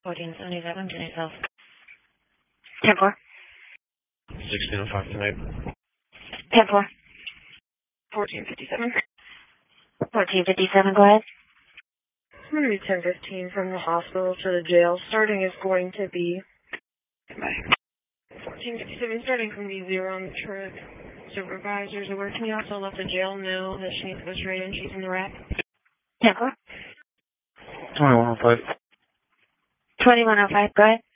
1477 to yourself. 10-4. 1605 tonight. 10-4. 1457. 1457, go ahead. It's going to be 10:15 from the hospital to the jail. Starting is going to be 1457, starting from B0 on the truck. Supervisors are working. You also let the jail know that she needs to go straight in. She's in the rack. 10-4. 2105. 2105, go ahead.